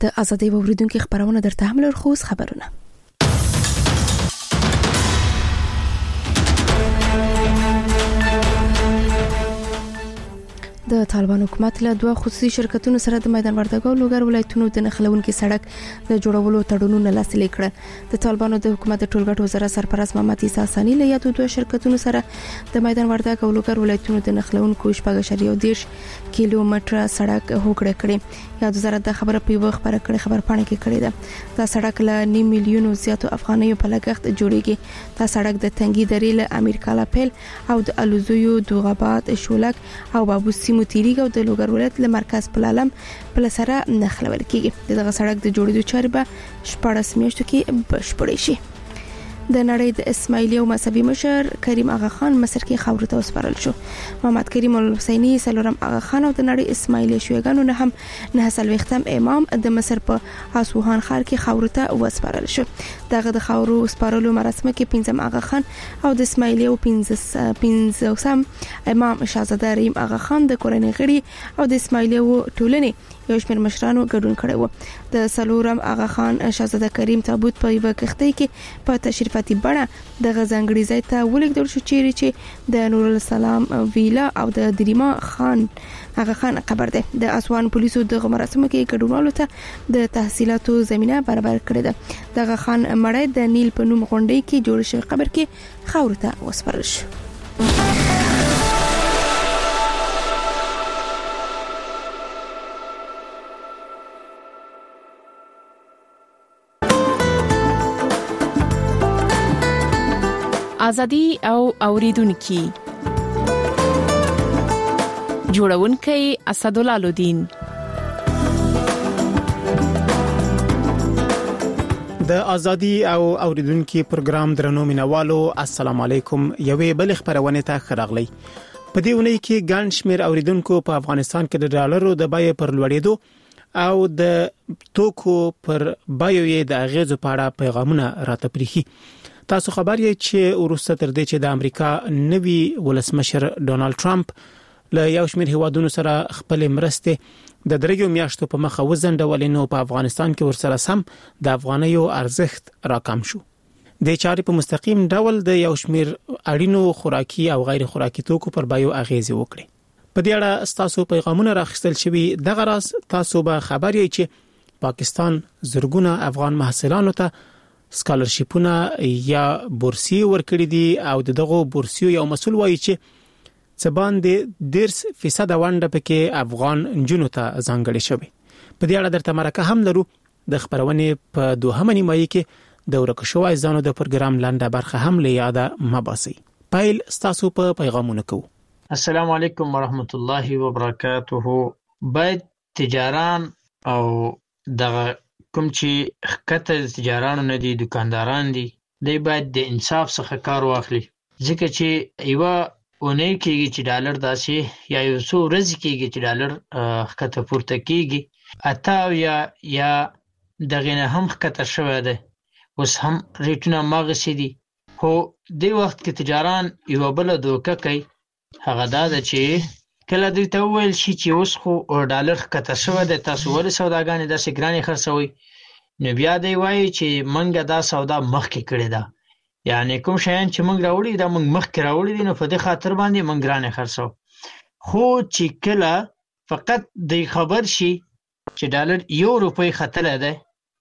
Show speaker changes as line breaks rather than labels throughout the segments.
د ازادي اوریدونکو خبرونه درته هم لر خوس خبرونه. د طالبان حکومت له دوه خصوصي شرکتونو سره د میدان وردګو لوګر ولایتونو د نښلونکو سړک د جوړولو تړونونه لاسلیک کړل. د طالبانو د حکومت د ټولګټ وزارت سرپرست محمد عیسی ثانی له یادو دوه شرکتونو سره د میدان وردګو لوګر ولایتونو د نښلونکو 14.10 کیلومتره سړک هوکړه کړې. یاد وزارت د خبره په یو خبره کړې خبر پاڼه کې کړې ده. دا سړک له 9 میلیونو زیاتو افغانیو په لګښت جوړیږي. دا سړک د تنګي درې له امیر کالا پیل او د الوزیو دوغابات شولک او بابو سیمو تیریګو د لوګر ولایت له مرکز پلالم په لسره نخلول کیږي. دغه سړک د جوړېدو چارې به 14 میاشتو کې بشپړې شي. د نړۍ د اسماعیلی او مذهبي مشر کریم اغا خان مصر کې خاور ته وسپارل شو. محمد کریم الحسینی سلورم اغا خان او د نړۍ اسماعیلی شوګانو نه هم نه سلوختم امام د مصر په اسوهان ښار کې خاور ته وسپارل شو. دغه د خاورو وسپارلو مراسم کې 15 اغا خان او د اسماعیلی او 15 امام شاهزاده رحیم اغا خان د کورنۍ غړي او د اسماعیلی او ټولنې یو شمېر مشرانو ګډون کړی و. د سلورم اغا خان شاهزاده کریم تابوت په یو کښتۍ کې په تشریفاتي بڼه د غزنګړي ځای ته ولېږدول شو چې د نور السلام ویلا او د دریما خان اغا خان قبر ده. د اسوان پولیسو د مراسمو کې ګډونوالو ته د تحصیلاتو زمينه برابر کړې ده. د اغا خان مړی د نیل په نوم غونډۍ کې جوړ شوی قبر کې خاور ته وسپارل شو. ازادي او اوریدونکو جوړونکي اسدالله لودین.
د ازادي او اوریدونکو پروګرام درنو مینوالو السلام علیکم. یوې بل خبرونه ته خراغلی. په دې ونې کې ګڼ شمېر اوریدونکو په افغانستان کې د ډالرو د بیې پر لوړېدو او د توکو پر بیې د اغیزو په اړه پیغامونه راته پریخي. تاسو خبر یې چې وروسته تر دې چې د امریکا نوي ولسمشر ډونالد ټرمپ له یو شمېر هیوادونو سره خپل مرستې د درېیو میاشتو په مخه وزنډولې نو په افغانستان کې ورسره سم د افغانیو ارزښت راکم شو. د چارې په مستقیم ډول د یو شمېر اړینو خوراکي او غیر خوراکي توکو پر بیو اغیز وکړي. په دې اړه تاسو پیغامونه راخستل شوي. دغه راز تاسو به خبر یې چې پاکستان زرګونه افغان محصلانو ته سکالرشیپونه یا بورسي ورکړي دي او دغه بورسي یو مسول وایي چې څبان د 10% ونده پکې افغان جنونو ته ځانګړي شوی. په دې اړه درته مرکه هم لرو. د خبرونه په دوهمه نیمایي کې د ورکشوای ځانو د پروګرام لاندې برخه هم لیاده مباسي. پایل تاسو په پیغامونه کو.
السلام علیکم ورحمت الله وبرکاته. باید تجاران او دغه کوم چې خکته تجارانو نه دي دکانداران دي دی باید د انصاف څخه کار واخلي. ځکه چې یو اونۍ کېږي چې ډالر داسې یا یو څو ورځې کېږي چې ډالر خکته پورته کېږي اته یا دغه نه هم خکته شوی دی. اوس هم ریټونه ماغسې دي. خو دی وخت کې تجاران یو بل دوکه کوي. هغه دا ده چې کله دوی ته وویل شي چې اوس خو ډالر خکته شوی دی تاسو ولې سوداګانې داسې ګرانې خرڅوئ نو بیا دی وایي چې موږ دا سودا مخکې کړې ده. یعنی کوم شیان چې موږ راوړي دا موږ مخکې راوړي دي نو په دې خاطر باندې موږ ګرانې خرڅو. خو چې کله فقط دی خبر شي چې ډالر 1 روپۍ ختلی دی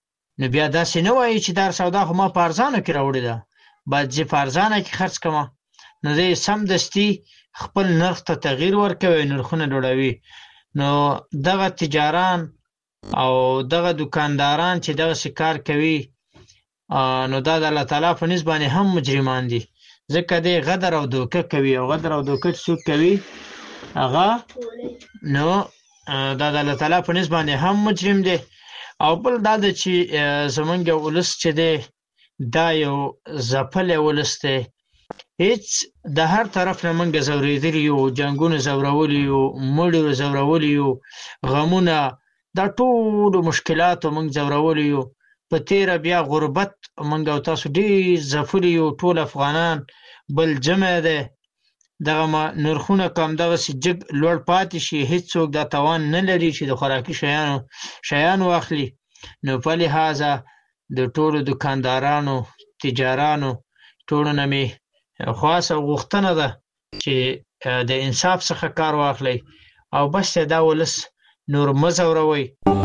نو بیا داسې نه وایي چې دا سودا خو ما په ارزانه کې راوړې ده باید زه په ارزانه کې خرڅ کړم. نو دی سمدستي خپل نرخ ته تغییر ورکوي نرخونه لوړوي. نو دغه تجاران او دغه دکانداران چې دغه کار کوي نو دا د الله تعالی په نسبت باندې هم مجرمان دي. ځکه دی غدر او دوکه کوي او غدر او دوکه څوک کوي هغه نو دا د الله تعالی په نسبت باندې هم مجرم دی. او بل دا د چې زمونږ ولس چې دی دا یو ځپلی ولس دی. هیڅ د هر طرف نه منګه زوریدلی یو جنگونه زورولي یو مړي زورولي یو غمونه دا ټول مشکلات منګ زورولي یو په تیر بیا غربت منګه تاسو ډیر زفولي یو ټول افغانان بل جمع ده دغه نرخونه کم دغه سجګ لوړ پاتې شي هیڅ څوک دا توان نه لري چې د خوراکي شیان واخلي. نو په لحاظه د ټولو دکاندارانو، تجارانو ټولو نه مې خاصه غوښتنه ده چې د انصاف څخه کار واخلئ او بس دا ولس نور مه ځوروئ.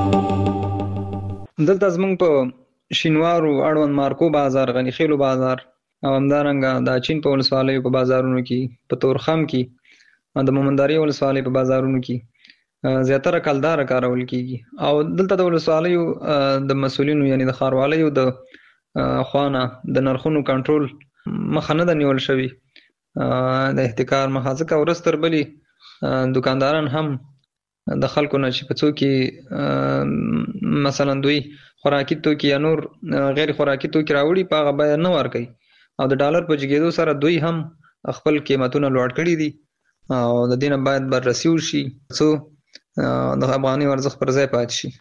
دلته زمونږ په شینوارو اړوند مارکو بازار، غني خیلو بازار او همدارنګه د چین په ولسوالیو په بازارونو کې، په تورخم کې، د مومنداري ولسوالۍ په بازارونو کې زیاتره کلداره کارول کیږي. او دلته د ولسوالیو د مسؤلینو یعنی د ښاروالیو د خوانه د نرخونو کنټرول مخه نه ده نیول شوې د احتکار مخه، ځکه ورځ تر بلې دکانداران هم د خلکو نه چې په څو کې مثلا دوی خوراکي توکي یا نور غیر خوراکي توکي راوړي په هغه بیه نه ورکوي او د ډالر په جګېدو سره دوی هم خپل قیمتونه لوړ کړي دي او د دې نه باید بررسي وشي څو د افغاني ارزښت پر ځای پاتې شي.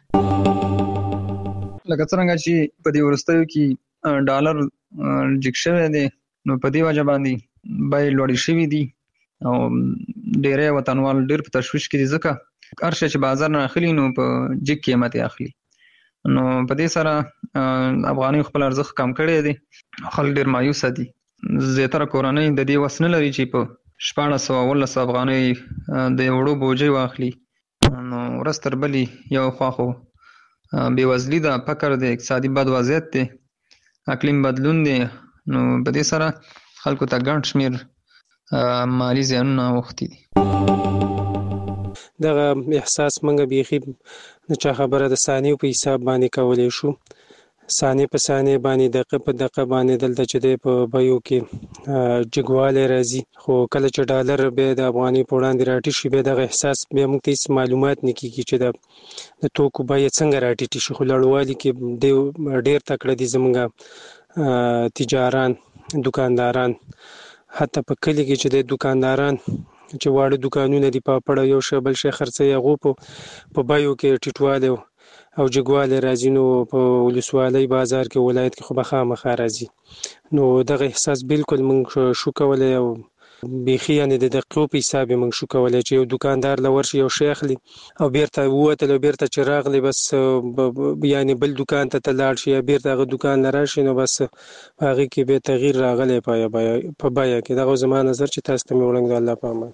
لکه څرنګه چې په دې وروستیو کې ډالر جګ شوی دی، نو په دې وجه باندې بیې لوړې شوي دي او ډېری وطنوال ډېر په تشویش کې دي، ځکه هر شی چې بازار نه اخلي نو په جګ قیمت یې اخلي. نو په دې سره افغاني خپل ارزښت کم کړی دی، خلک ډېر مایوسه دي. زیاتره کورنۍ د دې وس نه لري چې په 1400 افغانۍ د وړو بوجۍ واخلي. نو ورځ تر بلې یو خوا خو بېوزلي ده، فقر دی، اقتصادي بد وضعیت دی، اقلیم بدلون دی، نو په دې سره خلکو ته ګڼ شمېر مالي زیانونه اوښتي دي.
دغه احساس موږ بیخي د چا خبره د ثانیو په حساب باندې کولی شو، ثانیې په ثانیې باندې، دقیقه په دقیقه باندې دلته چې دی په بیو کې جګوالی راځي. خو کله چې ډالر بیا د افغانۍ په وړاندې راټیټ شي، بیا دغه احساس بیا موږ ته هېڅ معلومات نه کېږي چې د توکو بیه څنګه راټیټې شي. خو لوړوالي کې ډېر تکړه دي زموږ تجاران، دکانداران، حتی په کلي کې چې د دکانداران چې واړه دکانونه دي، پاپړ یو شی بل شی خرڅوي، هغو په بیو کې ټیټوالی او جګوالی راځي. نو په ولسوالۍ بازار کې ولایت کې خو به خامخا راځي. نو دغه احساس بالکل موږ شو کولی او بیخي یعنې د دقیقو په حساب یې موږ شو کولی چې یو دکاندار له ورشي یو شی اخلي او بیرته ووتل او بیرته چې راغلی بس یعنې بل دکان ته لاړ شي یا بیرته هغه دکان نه راشي، نو بس په هغې کې بیا تغییر راغلی په بیه کې. دغه زما نظر چې تاسو ته مې وړاندې د الله په امان.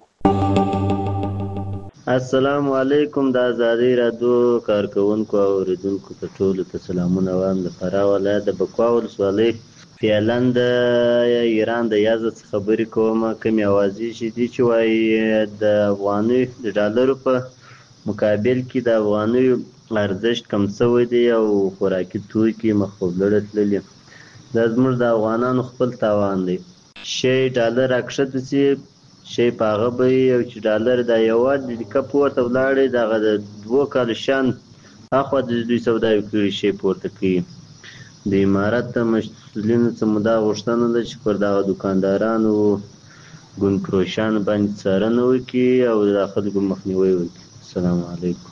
السلام علیکم. د ازادۍ راډیو کارکوونکو او اوریدونکو ته ټولو ته سلامونه وایم. د فراه ولایت د بکوا ولسوالۍ فعلا د ایران د یازد خبرې کوم. کومې اوازې چې دي چې وایي د افغانۍ د ډالرو په مقابل کې د افغانیو ارزښت کم شوی دی او خوراکي توکي مخ په لوړه تللي. دا زموږ د افغانانو خپل تاوان دی. شی ډالر راکښته شي، شی په هغه بیې، او چې ډالر دا یوازې د کپ پورته ولاړی، دغه د 2 کالو شان هاخوا د دوی سوداوي کړي شی پورته کوي. د امارت د مسؤلینو څخه مو دا غوښتنه ده چې پر دغه دکاندارانو ګوندفروشانو باندې څارنه وکړي او د خلکو مخنیوی وکړي. السلام علیکم.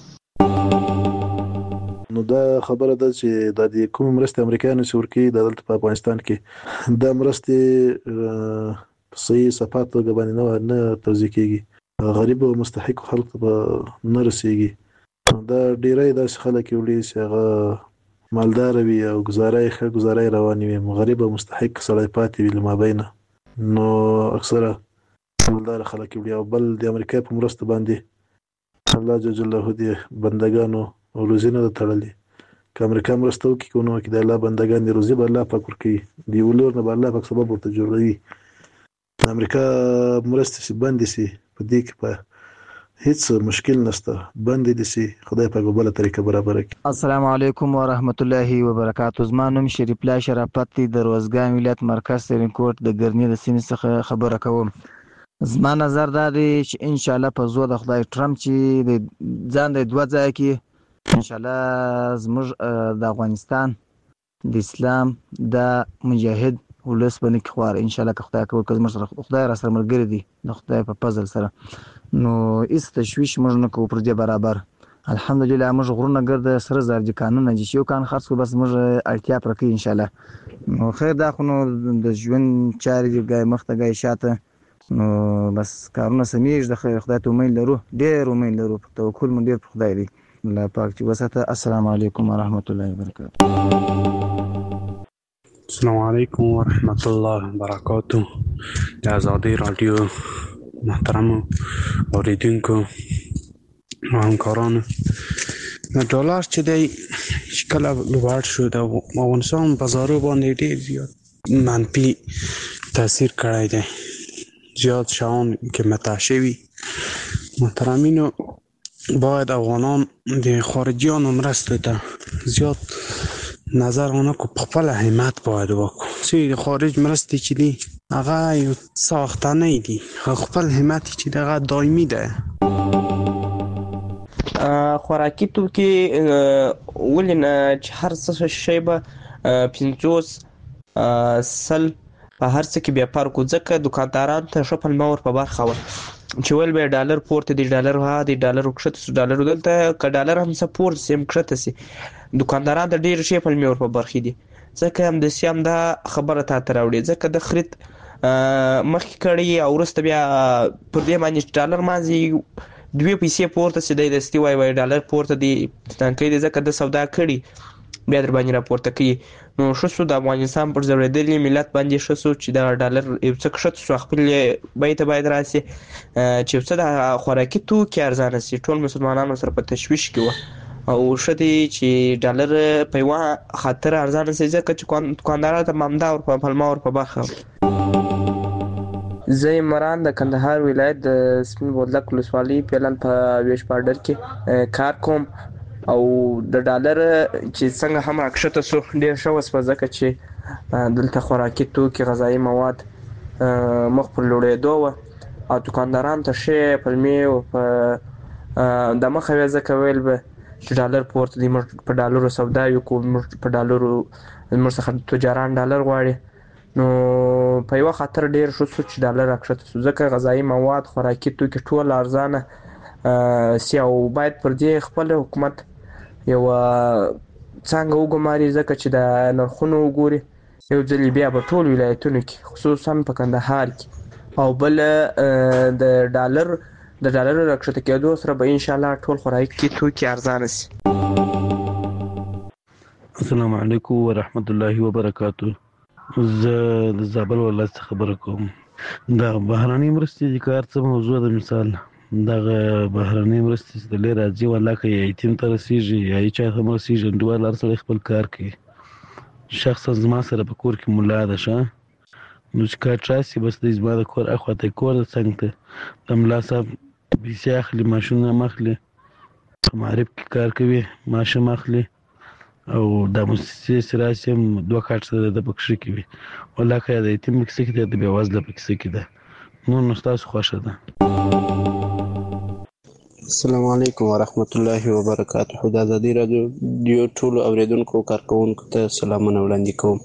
نو دا خبره ده چې د کوم مرستې امریکایانو چې ورکوي دلته په افغانستان کې دا مرستې صحیح صفات توګه باندې نه توزیع کېږي، غریب او مستحق خلک به نه رسیږي. دا ډیری داسې خلک وړي چې هغه مالدار وي او ښه ګزاره یې روانې وي، غریب او مستحق سړی پاتې وي له مابینه. نو اکثره مالدار خلک وړي. او بل د امریکا په مرسته باندې الله جل جلاله دې بندګانو روزي نه ده تړلې. که امریکا مرسته وکړي که ونه وکړي، د الله بندګان دي، روزي به الله پاک ورکوي، د یو لور نه به الله پاک سبب ورته جوړوي. امریکا مرستې چې بندې شي په دې کې په هیڅ مشکل نشته، بندې دي شي، خدای پاک په بله طریقه برابره کړي.
السلام علیکم ورحمت الله وبرکاتو. زما نوم شریف الله شرافت دی، د روزګان ولایت مرکز سرینکوټ د ګرني د سیمې څخه خبره کوم. زما نظر دا دی چې ان شاء الله په زور د خدای ټرمپ چې ځان د 2 ځای کې ان شاء الله زموږ د افغانستان د اسلام د مجاهد ولس باندې خوار ان شاء الله که خدای کوي، که زموږ سره خدای را سره ملګری دی د خدای په فضل سره، نو هیڅ تشویش موږ نه کوو پر دې برابر. الحمدلله موږ غرونه ګرده سره زرجي کانونه چې یو کان خرڅ بس موږ اړتیا پر کوي ان شاء الله. نو خیر دا خو نو د ژوند چارې ګای مخته ګای شاته، نو بس کارونه سمېږي. د خدای ته امید لرو، ډېر امید لرو، توکل مو ډېر په خدای دی. الله پاک چې وساته. السلام علیکم ورحمت الله وبرکاته.
السلام علیکم ورحمت الله وبرکاته. د آزادی رادیو محترم اوریدونکو او همکارانو، ډالر چې دی کله لوړ شو د افغانستان بازارو باندې ډېر زیات منفي تاثیر کړی دی. زیات شیان قیمته شوي. محترمینو، باید افغانان د خارجیانو مرستو ته زیات نظر ونه کو، په خپل همت باید وکړو. چې د خارج مرستې چې دي هغه یو ساختنی دي، خپل همت چې دغه دایمي ده.
خوراکي توکي ولې نه چې هر څه شی به 50 سل په هر څه کې بیا فرق و، ځکه دکانداران ته ښه پلمه ور په برخه وه چې ویل به ډالر پورته دي، ډالر ها دي، ډالر کښته سو، ډالر دلته که ډالر هم څه پورته سي هم کښته سي، دکانداران ته ډېر ښې پلمې ور په برخې دي. ځکه همداسې هم دا خبره تاته راوړي، ځکه د خرید مخکې کړي او وروسته بیا پر دې باندې ډالر مازې 2 پیسې پورته سي، دی دستي وای ډالر پورته دي ټانکۍ دي، ځکه د سودا کړي بیا در باندې راپورته کوي. نو ښه سو د افغانستان پر ځورېدلي ملت باندې ښه سو چې د ډالر یو څه کښته سو، خپل بیې ته باید راسي چې یو څه د خوراکي توکي ارزانه سي. ټول مسلمانانو سره په تشویش کې وه او ښه دی چې ډالر په یوه خاطر ارزانه سي، ځکه چې دوکاندارانو ته همدا پلمه ور په برخه. زه عمران د کندهار ولایت د سپین بولدک ولسوالۍ پیلن په ویش بارډر کې کار کوم او د ډالر چې څنګه هم راکښته سو ډېر ښه وسوه، ځکه چې دلته خوراکي توکي غذایي مواد مخ پر لوړېدو وه او دوکاندارانو ته ښې پلمې د مخه وې، ځکه ویل به چې ډالر پورته دي، موږ په ډالرو سودا وکړو، موږ په ډالرو زموږ څخه تجاران ډالر غواړي. نو په یوه خاطر ډېر ښه سو چې ډالر راکښته سو، ځکه غذایي مواد خوراکي توکي ټول ارزانه سي او باید پر دې خپل حکومت یوه څانګه وګماري، ځکه چې د نرخونو وګوري یو ځلې بیا په ټول ولایتونو کې خصوصا په کندهار کې، او بل د ډالرو راکښته کېدو سره به انشاءالله ټول خوراکي توکي ارزانه سي.
السلام علیکم ورحمت الله وبرکاته. زه د زابل ولایت څخه خبره کوم. د بهرنۍ مرستې د کار څه موضوع ده، مثال دغه بهرنۍ مرستې چې د لرې راځي والله که یتیم ته رسېږي یا هېچا ته هم رسېږي، انډیوال هر سړی خپل کار کوي. شخصا زما سره په کور کې ملا ده ښه، نو چې کار راسي بس دی زما د کور اخواته کور د څنګ ته د ملا صاحب پیسې اخلي، ماشینونه هم اخلي، په معرف کې کار کوي، معاش هم اخلي او دا موسسې چې راسي هم 2 کاټ سره د پکښې کې وي. والله که د یتیم په کیسه کې ده، د بېوزله په کیسه کې ده. نو ستاسو خوښه ده.
السلام علیکم ورحمت الله وبرکاته. د آزادي رادیو ټولو اوریدونکو کارکوونکو ته سلامونه وړاندې کوم.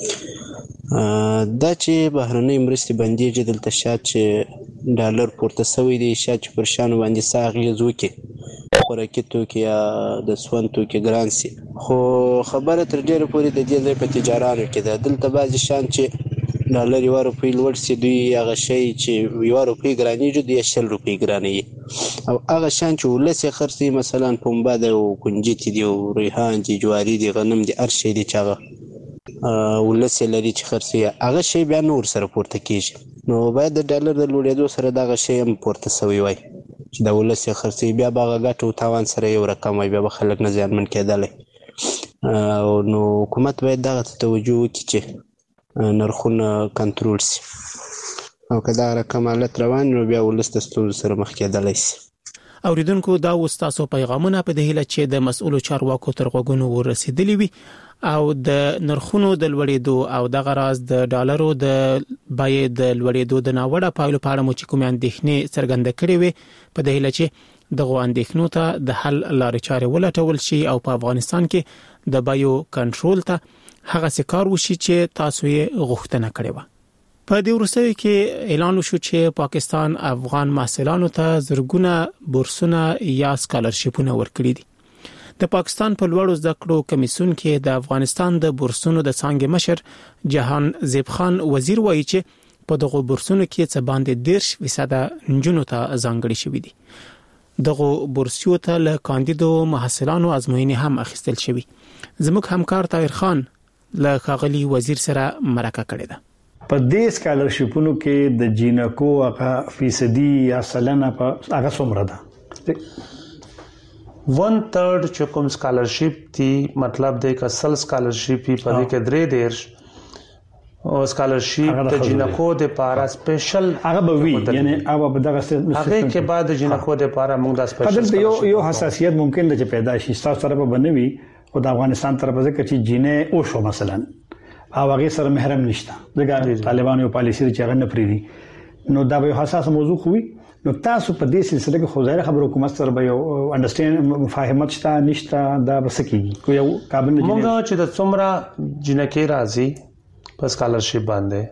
دا چې بهرنۍ مرستې بندېږي دلته شاید چې ډالر پورته سوی دی، شاید چې پر شیانو باندې څه اغېز وکړي، خوراکي توکي یا د سون توکي ګران سي، خو خبره تر ډېره پورې د دې ځای په تجارانو کې ده. دلته بعضې شیان چې ډالر 1 روپۍ لوړ سي، دوی هغه شی چې 1 روپۍ ګرانېږي دوی 60 روپۍ ګرانوي، او هغه شیان چې ولس یې خرڅوي مثلا پنبه ده او کنجتې دي او ریحان دي، جواري دي، غنم دي، هر شی دي چې هغه ولس یې لري چې خرڅوي، هغه شی بیا نور سره پورته کېږي. نو باید د ډالر د لوړېدو سره دغه شی هم پورته سوی وای چې د ولس یې خرڅوي، بیا به هغه ګټه او تاوان سره یو رقم وای، بیا به خلک نه زیانمن کېدلی. نو حکومت باید دغه ته توجه وکړي چې نرخونه کنټرول سي، او که دغه رقم حالت روان نو بیا ولس د ستونزو سره مخ کېدلی سي.
اوریدونکو دا و ستاسو پیغامونه په دې هیله چې د مسؤلو چارواکو تر غوږونو ورسېدلي وي او د نرخونو د لوړېدو او دغه راز د ډالرو د بیې د لوړېدو د ناوړه پایلو په اړه مو چې کومې اندېښنې څرګندې کړې وي، په دې هیله چې دغه اندېښنو ته د حل لارې چارې ولټول شي او په افغانستان کې د بیو کنټرول ته هغه څه کار وشي چې تاسو یې غوښتنه کړې وه. په دې وروستیو کې اعلان وشو چې پاکستان افغان محصلانو ته زرګونه بورسونه یا سکالرشیپونه ورکړي دي. د پاکستان په لوړو زده کړو کمیسیون کې د افغانستان د بورسونو د څانګې مشر جهان زیب خان وزیر وایي چې په دغه بورسونو کې څه باندې 10% نجونو ته ځانګړي شوي دي. دغه بورسیو ته له کاندیدو محصلانو ازموینې هم اخیستل شوې. زموږ همکار طاهر خان له ښاغلي وزیر سره مرکه کړې ده.
په دې سکالرشپونو کې د جینکو هغه فیصدي یا سلنه په هغه څومره ده؟
1/3 چې کوم سکالرشپ دی مطلب دی که سل سکالرشپ په دې کې 3.5 او سکالرشپ د جینکو د پارا سپیشل
هغه به وی یعنی هغه به دغه
هغه کې بعد جینکو د پارا موږ د سپیشل
یو حساسیت ممکن ده چې پیدا شي تاسو سره به بنوي او د افغانستان طرف ځکه چې جینې او شو مثلا او هغه سره محرم نشته دغه طالبانو پالیسي چې هغه نه پریدي نو دا به حساس موضوع خوي نو تاسو په دې سلسله کې خو ظاهر خبرو حکومت سره به یو انډرستاند مفاهمت شته نشته دا بسکیږي کو یو کابل نه
موږ چې د څومره جنکه راځي په سکالرشپ باندې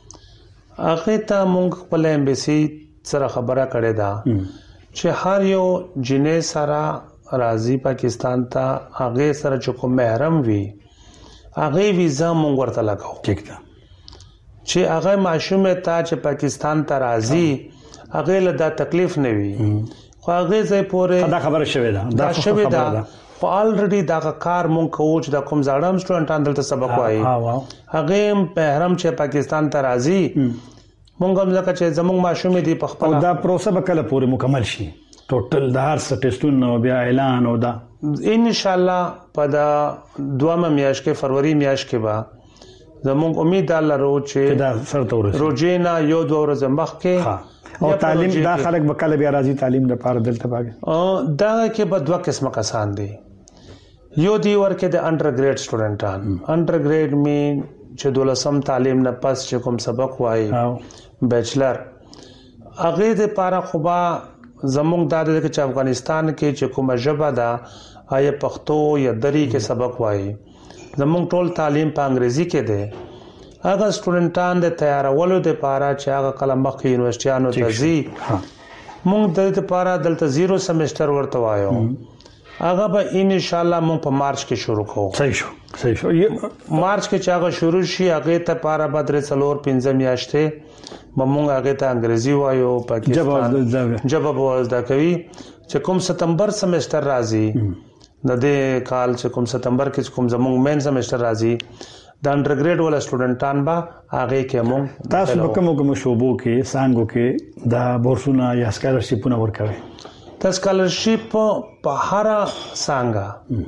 هغه ته موږ خپل امبیسي سره خبره کړې ده چې هر یو جنې سره راځي پاکستان ته هغه سره چې کوم محرم وي هغه ویزا موږ ورته لګاو
ټیک ده
چې هغه معشومه ته چې پاکستان ته راځي هغه له دا تکلیف نه وي خو هغه ځای پورې
دا خبره شوې ده
دا شوې ده خو الریډي دا کار مونږ کوو چې د کوم ځاړم سټوډنټان دلته سبق وایي هغه محرم چې پاکستان ته راځي مونږ هم ځکه چې زموږ ماشومې دی په خپل
دا پروسه به کله پورې مکمل شي ټوټل د هر څه ټیسټونو بیا اعلان او دا
ان شاء الله په دا دوامه میاشت کې فروری میاشت کې به زموږ امید لرو چې
دا سره
روجینا یو دوه ورځې مخکې
او تعلیم دا خلک به کله بیا راځي تعلیم لپاره دلته باګي
دا کې به دوه قسمه کسان دي یو دی ورکه د انډرګریډ سټوډنټان انډرګریډ مین چې دولسم تعلیم نه پس چې کوم سبق وایي بیچلر هغه د لپاره خوبا زموږ د چې افغانستان کې چې کومه ژبه ده آیا پښتو یا دری کې سبق وایي زموږ ټول تعلیم په انګریزي کې ده هغه سټوډنټان د تیارولو د لپاره چې هغه کله مخکې یونیورسيټانو ته ځي موږ د دې لپاره دلته 0 سمستر ورته وایو هغه به ان شاء الله موږ په مارچ کې شروع کوو
صحیح شو
مارچ کې چې هغه شروع شي هغه ته لپاره به 3-4 میاشتې موږ هغه ته انګریزي وایو پاکستان جبه بوزدا کوي چې کوم ستمبر سمستر راځي د دې کال چې کوم ستمبر کې کوم زموږ مین سمستر راځي د انډرګریډ ول سټوډنټان با هغه کې موږ
تاسو په کوم شوبو کې سانګو کې دا بورسونه یا سکالرشپونه ورکوي
د سکالرشپ په هر څنګه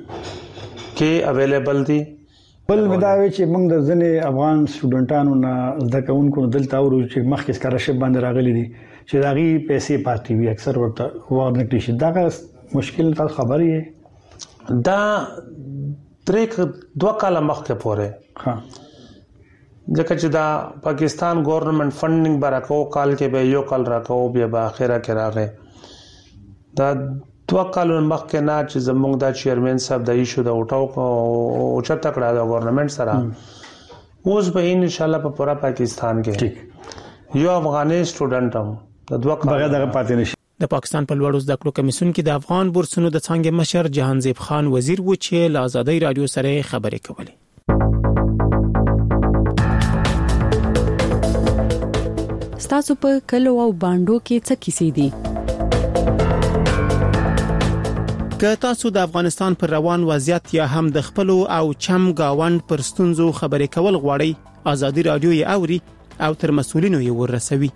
کې اویلیبل دي
بل مداوي چې موږ د ځنې افغان سټوډنټانو نه زده کوونکو دلته ورو چې مخکې سکالرشپ باندې راغلي دي چې داغي پیسې پاتې وي اکثر ورته ورنه کړي دا مشکل تاسو خبرې
دا دوه کاله مخکې پورې ځکه چې دا پاکستان ګورنمنت فندینګ برکو کال کې به یو کال راکو بیا په اخره کې راغی دا دوه کالو مخکې نه چې زموږ د چیرمن صاحب د ایشو د اوټاو او چته کړه د ګورنمنت سره اوس به ان شاء الله په پورا پاکستان کې یو افغاني سټوډنټ هم د دوه کال
دغه پاتې نشي
د پاکستان په لوړو زده کړو کمیسیون کې د افغان بورسونو د څنګه مشر جهانزیب خان وزیر و چې له آزادۍ رادیو سره خبرې کولې.
ستاسو په کلو او باندو کې څه کیسې دي؟
که تاسو د افغانستان پر روان وضعیت یا هم د خپل او چم گاوند پر ستونزو خبرې کول غواړئ آزادۍ رادیو یې اوري او تر مسؤلینو یې ورسوي.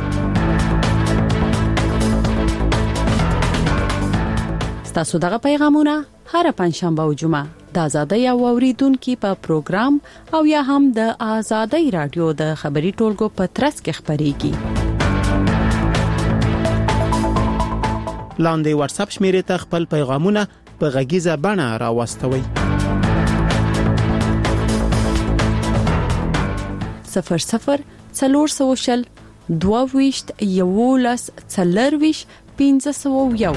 تاسو دغه پیغامونه هر پنځشنبه او جمعه د آزادۍ او اوریدونکو په پروګرام او یا هم د آزادۍ رادیو د خبري ټولګو په ترڅ کې خبريږي.
لاندې واتس اپ شمیرې ته خپل پیغامونه په غږیزه بڼه راوستوي.
00 22 11 40 501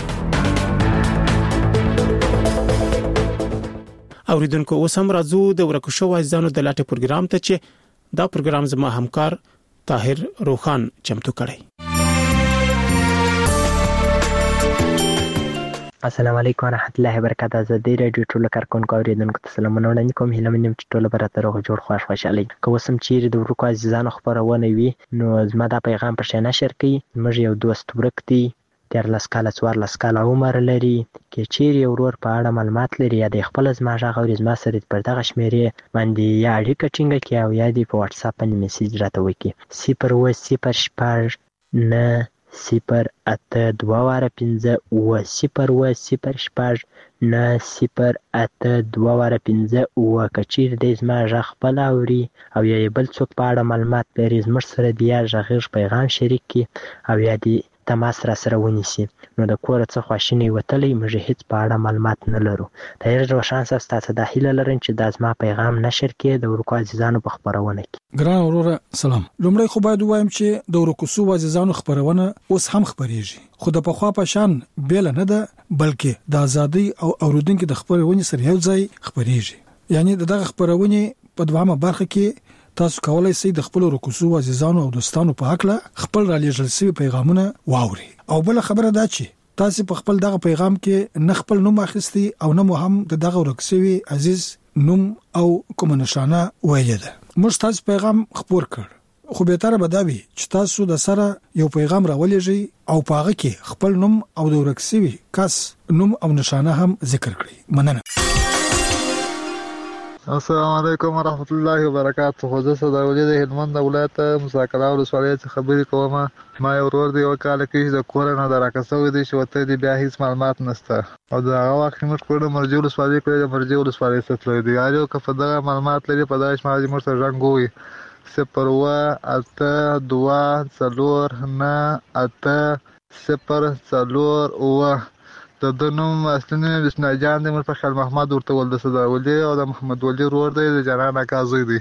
اوریدونکو اوس هم راځو د ورکو شو ځانو د لاټه پروګرام ته چې دا پروګرام زما همکار طاهر روخان چمتو کړی.
السلام علیکم ورحمۃ اللہ وبرکاتہ. آزادۍ رادیو ټول کارکونکو اوریدونکو ته سلامونه وړاندې کوم. هیله منم چې ټول برابر او جوړ خوشاله یې. که وسم چیرې د ورکو عزیزانو خبرونه وي نو زما دا پیغام پر شای نشر کړئ. موږ یو دوست ورک دی 13 کاله 14 کاله عمر لري کې چیرې یو ورور په اړه معلومات لري یا د خپل زما غږ اوري زما سره پر دغه شمیرې باندې یا اړیکه ټینګه کړي او یا دې په واتس اپ باندې میسج راته وکړي 01052 که چیرې دی زما غږ خپل اوري او یا بل څوک په اړه معلومات لري زموږ سره د یا غږیز پیغام شریک کړي او یا د تماس را سره ونیسي نو د کوره څخه خواشینی وتلی موږ هیڅ په اړه معلومات نه لرو ډېر روښان تاسو د هیله لرم چې د زما پیغام نشر کړي د ورکو عزیزانو په خبرونه کې
ګران وروره سلام لومړی خو باید وایم چې د ورکو سو عزیزانو خبرونه اوس هم خبريږي خو د پخوا په شان بیل نه ده بلکې د ازادي او اوریدونکو د خبرونه سره یو ځای خبريږي یعنی دغه خبرونه په دوامه برخه کې تاسو کولای شئ د خپل رکوسو عزیزانو او دوستانو په حق له خپل را لېږل شوی پیغامونه واوري او بل خبره دا چې تاسو په خپل دغه پیغام کې نه خپل نوم اخیستي او نه مو هم دغه ورکسوي عزیز نوم او کوم نشانه ویل ده موږ تاسو پیغام خبر کړ خو به تر بداوي چې تاسو د سره یو پیغام راولېږي او پاغه کې خپل نوم او د ورکسوي کس نوم او نشانه هم ذکر کړئ مننه
السلام علیکم ورحمت الله وبرکاته خو زه صداولي د هلمند ولایت مساکلا ولسوالۍ څخه خبرې کوم ما یو ورور دی یو کال کې د کورونه دراکسوي دي چې وته دی بیا هیڅ معلومات نشته او دا هغه وخت موږ کړو مرجو ولسوالۍ کې د مرجو ولسوالۍ څخه دی یارو که په دغه معلومات لري په دغه شمال موږ سره رنګوي 082 د دنوم اصلي بسم جان د مرفخ محمد ورته ول د صداولي او د محمد ولي ورور دی د جنان اکازي دی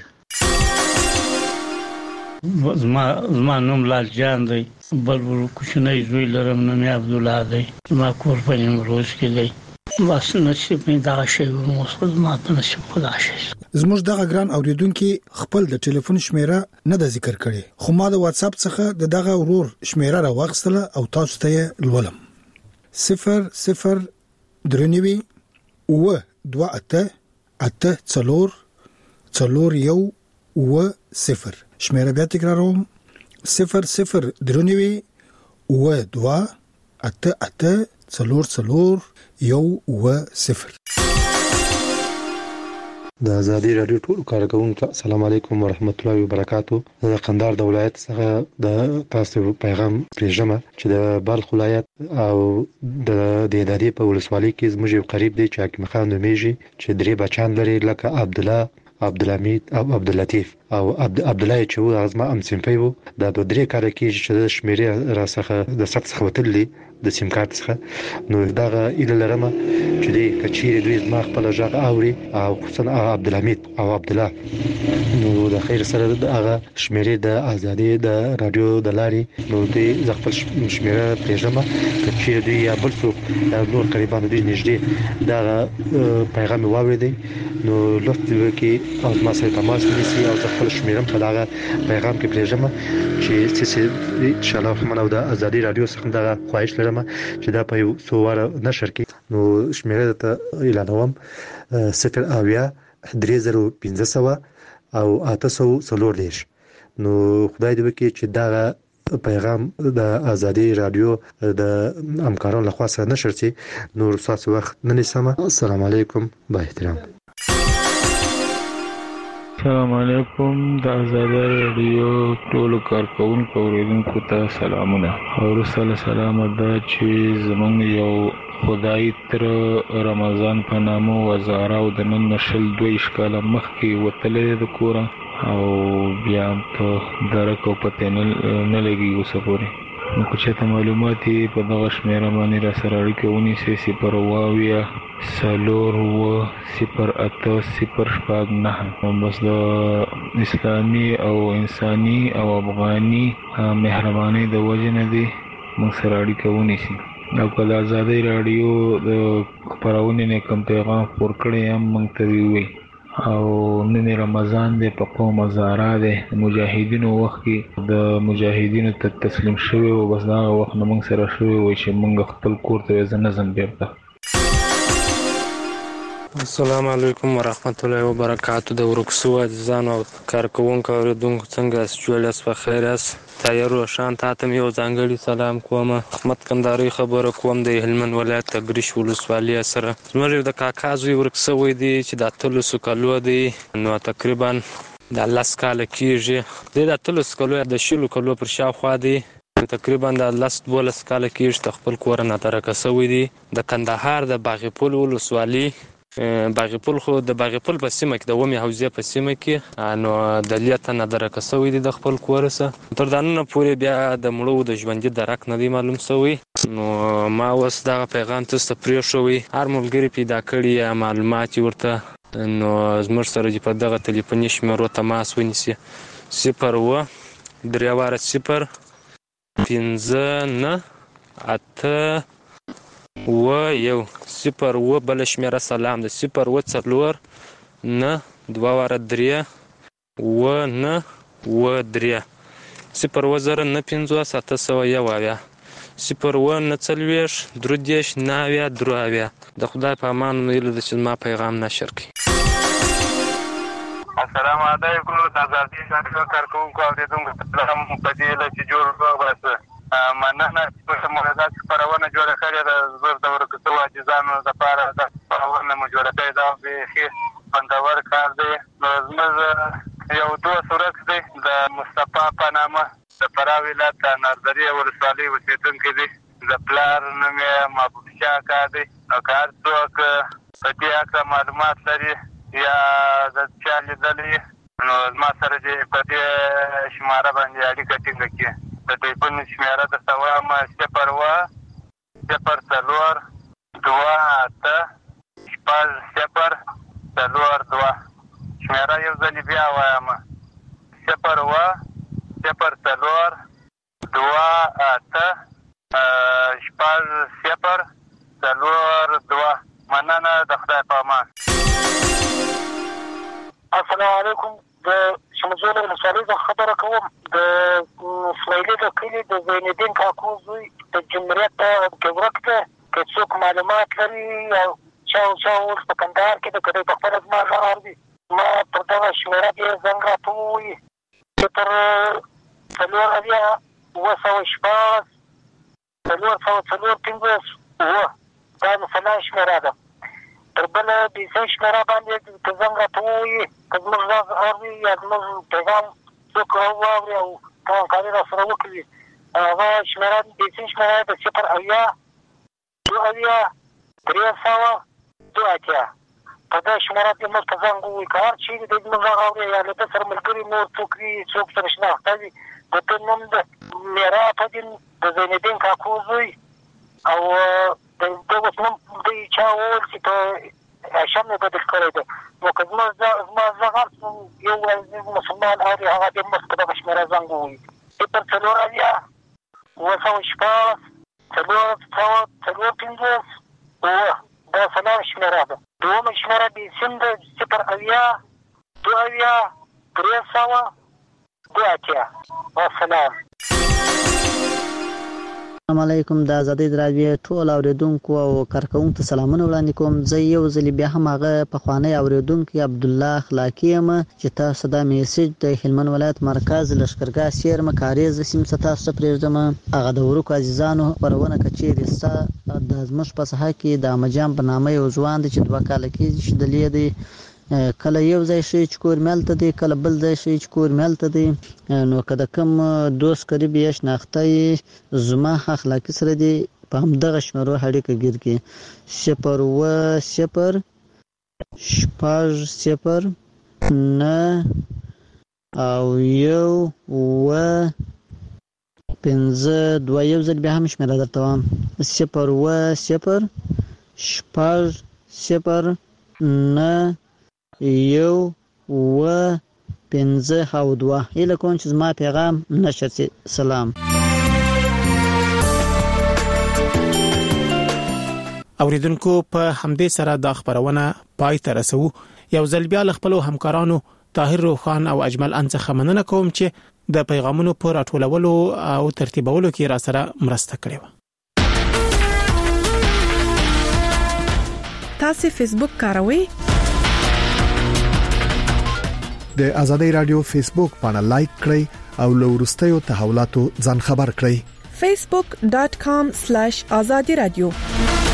زما نوم لال جان دی بل کوچنی زوی لرم نوم عبد الله دی ما کور په نیمروز کې دی بس نصیب مې دا شی وموسد ما ته نصیب خدا شي
زموږ دغه ګران اوریدونکو خپل د ټلیفون شمیره نه د ذکر کړي خو ما د واتس اپ څخه دغه ورور شمیره راوغستله او تاسو ته لولم 0 درنوي و 2 8 4 1 0 شمیره بیا تکراروم 0 درنوي و 2 8 4 1 0
د ازادي رادیو ټول کارکونکو السلام علیکم ورحمت الله وبرکاتو د قندهار د ولایت څخه د تاسو پیغام پیژمه چې د بلخ ولایت او د ادارې په ولسوالۍ کې زموږ قریب دی چې حکیم خان نومیږي چې درې بچان لري لکه عبد الله عبدالحمید او عبداللطیف او عبد الله چې و ازما ام سیمپي وو د درې کار کې چې شمیرې را څخه د سخت ختلې د سیم کارت څخه نو دغه اله لرمه چې د کچيري دوی زما خپل ځای اوري او خصوصا عبدالحمید او عبد الله نو د خیر سره دغه شمیرې د ازادي د رادیو د لاري نو د خپل شمیره پیژمه کچيري دوی یا بل څوک نور قریبانو دي نږدې دغه پیغام واوریدي نو لوستل کې او ما سره تماس ونیسي او خپل شمیرم په دغه پیغام کې پیژمه چې ان شاء الله منو د ازادي رادیو څخه دغه خواهش لرم چې دا په یو څواره نشر کې نو شمیره ته اعلانوم 0 او 840 نو خدای دې وکړي چې دا پیغام د ازادي رادیو د همکارانو لخوا سره نشر شي نور تاسو وخت نه نسم السلام علیکم با احترام
السلام علیکم د ازادي رادیو ټول کارکونکو اوریدونکو ته سلامونه او رسول سلام ده چې زمونږ یو خدای تر رمضان په نامو وزاره او د نن نشل 2 کاله مخکې وتلې د کور او بیا ته درکو پته نه لګي وسپوري نو چې معلومات په دغه شمیره باندې را سره اړیکه ونیسي 0 سلور و 08009 بس د اسلامي او انساني او افغاني مهرباني د وجنه دي موږ سره اړیکه ونیسي او کله ازادي رادیو د خبرونه نه کوم پیغام خور کړی هم موږ ته وی او نن رمضان دی په قوم زارا دی مجاهدینو وخت کې د مجاهدینو ته تسلیم شوی او بس دا وخت موږ سره شوی و چې موږ خپل کور ته ځنه بیرته
السلام علیکم ورحمت الله وبرکاتو. د ورکسو عزیزانو او کارکوونکو اوریدونکو څنګه یاست؟ جوړ یاست؟ بخیر یاست؟ طاهر روشان تا ته یو ځانګړی سلام کوم. احمد کندهاري خبره کوم د هلمند ولایت تګریش ولسوالۍ سره. زموږ د کاکا زوی ورکسوی دی چې د 13 کالو دی، نو تقریبا د 10 کاله کېږي. د 13 کالو د 20 کالو پر شاوخوا دی، تقریبا د 12 کاله کېږي د خپل کور نه ترکه سوی دی. د کندهار د باغپل ولسوالۍ، باغپل خو د باغپل په سیمه کې د ومې حوزې په سیمه کې، نو د لیته نه درکه سوی دی د خپل کور سره. تر دانونه پورې بیا د مړو د ژوندي درک نه دی معلوم سوی. نو ما اوس دغه پیغام تاسو ته پرېښوی، هر ملګري پیدا کړي یا معلومات ورته، نو زموږ سره چې په دغه تلیفوني شمیرو تماس ونیسي 0 3 0 5 9 8 1 0 بل شمیره سلام د 0 4 9 2 3 9 3 0 0 9 5 7 1 0 9 40 درودیش 9 دروازه. د خدای په امان ویل د چې ما پیغام نشر کړي.
السلام علیکم تاسو ته کارکوونکو اوریدونکو سلام په دې لچې جوړ واسه مننه چې موږ خبرونه جوړه کړې ده. زه د ورکسو عزیزانو لپاره د خبرونه مو جوړه کړې ده، به خوندور کار دی. زموږ یو دوست ورک دی د مصطفی په نامه، د فراه ولایت د ناردري ولسوالۍ اوسېدونکی دی. د پلار نوم یې محبوب شاه کاکا دی. نو که هر څوک په دې هکله معلومات لري یا د چا لیدلی، نو زما سره چې په دې شماره باندې اړیکه ټینګه کړي. د ټلیفون شمیره درته وایم 0 0 4 2 8 0 0 2. شمیره یو ځل بیا وایم 0 0 4 2 8 0 0 2. مننه، د خدای په امان.
السلام علیکم. د شمزول ولسوالۍ څخه خبره کوم. د اسماعیلي د کلي د زینالدین کاکو زوی د جمهوریت ګورک ته که څوک معلومات لري او چا اوس په کندهار کې د کدی په خپله زما غږ اوري، ما پر دغه شمېره دې زنګ راته ووایي 0 4 9 4 5 دا د فلان شمېره ده. تر بله بیسۍ شمېره باندې که زنګ راته ووایي، که زموږ غږ اوري یا زموږ پیغام څوک واوري او همکاري راسره وکړي، هغه شمېره بیسۍ شمېره د 0 اویا 2 اویا 3 2 اتیا. په دې شمېره کې موږ ته زنګ ووایي. که هر چیرې د زموږ غږ اوري یا له ده سره ملګري نور څوک وي، څوک سره شناخته وي، د ده نوم د میرات دین د زینالدین کاکو زوی او د اوس نوم دوی چا وویل چې په هاشم یې بدل کړی دی. نو که زما غږ یو عزیز مسلمان اوري، هغه دې موږ ته دغه شمېره زنګ ووایي 0 4 اویا 9 4 5 دا فلان شمېره ده. دومه شمېره بیسیم ده 0 اویا 2 اویا 3 2 اتیا. والسلام.
السلام علیکم. د آزادۍ رادیو ټول اوریدونکو او کارکوونکو ته سلامونه وړاندې کوم. زه یو ځل بیا هم هغه پخوانی اوریدونکی عبدالله اخلاقی یم چې تاسو دا میسج د هلمند ولایت مرکز لښکرګاه سیرمه کاریز سیمې څخه تاسو ته پرېږدم. هغه د ورکو عزیزانو خپرونه که چیرې ستا د زموږ په ساحه کې د احمدجان په نامه یو ځوان دی چې 2 کاله کېږي چې دلې دی، کله یو ځای شي چې کور ملته دی، کله بل ځای شي چې کور ملته دی. نو که د کوم دوست قریب یا شناخته یې زما اخلاقي سره دی، په همدغه شمېرو اړیکه ګیر کړي 0 0 6 0 9 او 1 5 2. یو ځل بیا هم شمېره درته وایم 0 0 6 0 9 1 5 او 2. هیله کوم چې زما پیغام نشر شي. سلام.
اوریدونکو په همدې سره د خبرونه پای ته رسو. یو ځل بیا خپل همکارانو طاهر روخان او اجمل انڅخه مننه کوم چې د پیغامونو په راټولولو او ترتیبولو کې را سره مرسته کړې و.
تاسو فیسبوک کاروئ؟
د آزادۍ رادیو فیسبوک باندې لایک کړئ او له وروستیو تحولاتو ځان خبر کړئ.
facebook.com/azadi radio